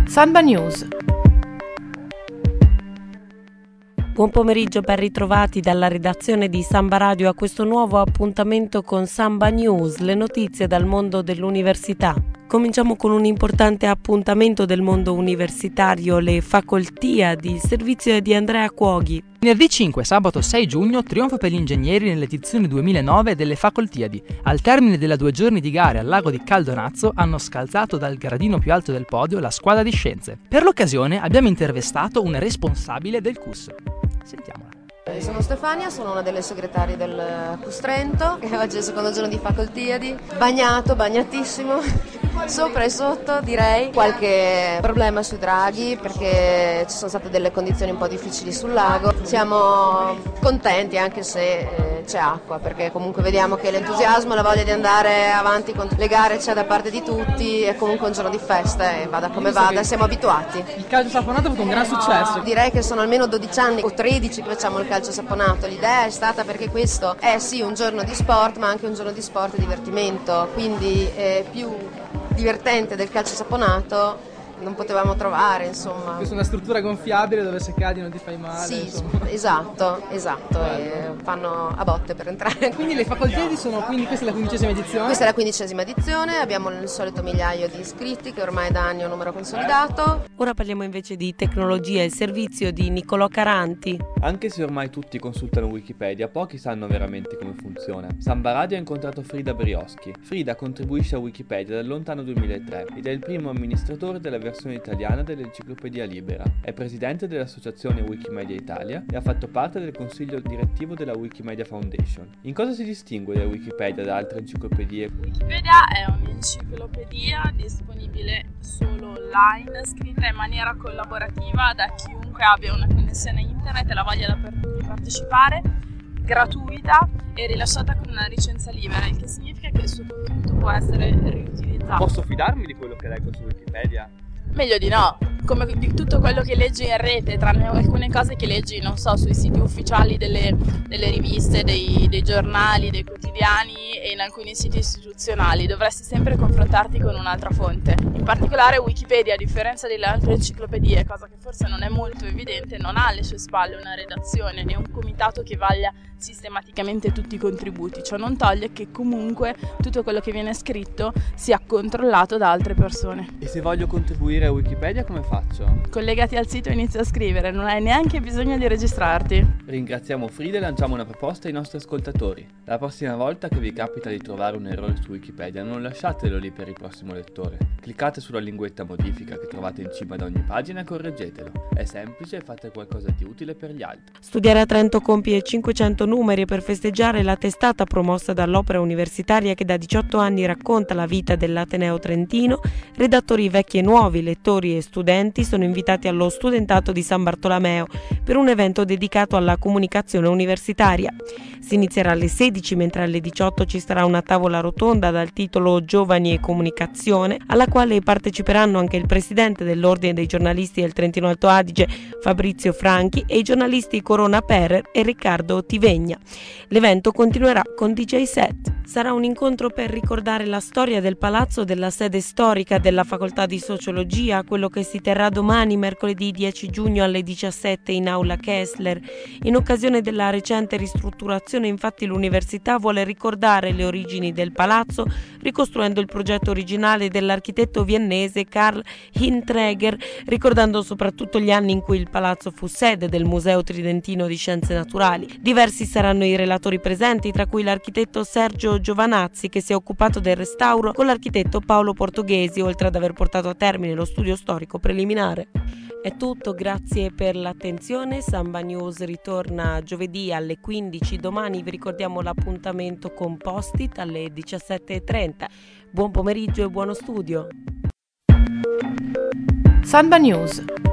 Samba News. Buon pomeriggio, ben ritrovati dalla redazione di Samba Radio a questo nuovo appuntamento con Samba News, le notizie dal mondo dell'università. Cominciamo con un importante appuntamento del mondo universitario, le Facoltiadi, il servizio di Andrea Cuoghi. Venerdì 5, sabato 6 giugno, trionfo per gli ingegneri nell'edizione 2009 delle Facoltiadi. Al termine della 2 giorni di gare al lago di Caldonazzo hanno scalzato dal gradino più alto del podio la squadra di scienze. Per l'occasione abbiamo intervistato un responsabile del CUS. Sentiamola. Sono Stefania, sono una delle segretarie del CUS Trento, che oggi è il secondo giorno di Facoltiadi, bagnatissimo, sopra e sotto direi, qualche problema sui draghi perché ci sono state delle condizioni un po' difficili sul lago, siamo contenti anche se c'è acqua perché comunque vediamo che l'entusiasmo, la voglia di andare avanti con le gare c'è da parte di tutti, è comunque un giorno di festa e vada come vada, siamo abituati. Il calcio saponato ha avuto un gran successo. Direi che sono almeno 12 anni o 13 che facciamo il calcio saponato, l'idea è stata perché questo è sì un giorno di sport ma anche un giorno di sport e divertimento, quindi più divertente del calcio saponato non potevamo trovare, insomma. Questa è una struttura gonfiabile dove se cadi non ti fai male. Sì, insomma. esatto, e fanno a botte per entrare. Quindi le Facoltiadi sono, quindi questa è la 15ª edizione? Questa è la 15ª edizione, abbiamo il solito migliaio di iscritti che ormai da anni è un numero consolidato. Ora parliamo invece di tecnologia e il servizio di Niccolò Caranti. Anche se ormai tutti consultano Wikipedia, pochi sanno veramente come funziona. Samba Radio ha incontrato Frida Brioschi. Frida contribuisce a Wikipedia dal lontano 2003 ed è il primo amministratore della versione italiana dell'Enciclopedia Libera. È presidente dell'associazione Wikimedia Italia e ha fatto parte del consiglio direttivo della Wikimedia Foundation. In cosa si distingue la Wikipedia da altre enciclopedie? Wikipedia è un'enciclopedia disponibile solo online, scritta in maniera collaborativa da chiunque abbia una connessione internet e la voglia di partecipare, gratuita e rilasciata con una licenza libera, il che significa che il suo contenuto può essere riutilizzato. Posso fidarmi di quello che leggo su Wikipedia? Meglio di no, come di tutto quello che leggi in rete, tranne alcune cose che leggi, non so, sui siti ufficiali delle riviste, dei giornali, dei quotidiani e in alcuni siti istituzionali. Dovresti sempre confrontarti con un'altra fonte. In particolare Wikipedia, a differenza delle altre enciclopedie, cosa che forse non è molto evidente, non ha alle sue spalle una redazione né un comitato che vaglia sistematicamente tutti i contributi. Ciò non toglie che comunque tutto quello che viene scritto sia controllato da altre persone. E se voglio contribuire a Wikipedia come faccio? Collegati al sito e inizia a scrivere, non hai neanche bisogno di registrarti. Ringraziamo Frida e lanciamo una proposta ai nostri ascoltatori. La prossima volta che vi capita di trovare un errore su Wikipedia, non lasciatelo lì per il prossimo lettore. Cliccate sulla linguetta modifica che trovate in cima ad ogni pagina e correggetelo. È semplice e fate qualcosa di utile per gli altri. Studiare a Trento compie 500 numeri per festeggiare la testata promossa dall'Opera Universitaria che da 18 anni racconta la vita dell'Ateneo Trentino. Redattori vecchi e nuovi, lettori e studenti sono invitati allo studentato di San Bartolomeo per un evento dedicato alla comunicazione universitaria. Si inizierà alle 16 mentre alle 18 ci sarà una tavola rotonda dal titolo Giovani e Comunicazione, alla quale parteciperanno anche il presidente dell'Ordine dei giornalisti del Trentino Alto Adige Fabrizio Franchi e i giornalisti Corona Perer e Riccardo Tivegna. L'evento continuerà con DJ set. Sarà un incontro per ricordare la storia del palazzo della sede storica della Facoltà di Sociologia, quello che si terrà domani, mercoledì 10 giugno alle 17 in aula Kessler. In occasione della recente ristrutturazione, infatti, l'università vuole ricordare le origini del palazzo, ricostruendo il progetto originale dell'architetto viennese Karl Hintreger, ricordando soprattutto gli anni in cui il palazzo fu sede del Museo Tridentino di Scienze Naturali. Diversi saranno i relatori presenti, tra cui l'architetto Sergio Giovanazzi, che si è occupato del restauro con l'architetto Paolo Portoghesi, oltre ad aver portato a termine lo studio storico preliminare. È tutto, grazie per l'attenzione. Samba News ritorna giovedì alle 15. Domani vi ricordiamo l'appuntamento con Post-it alle 17:30. Buon pomeriggio e buono studio. Samba News.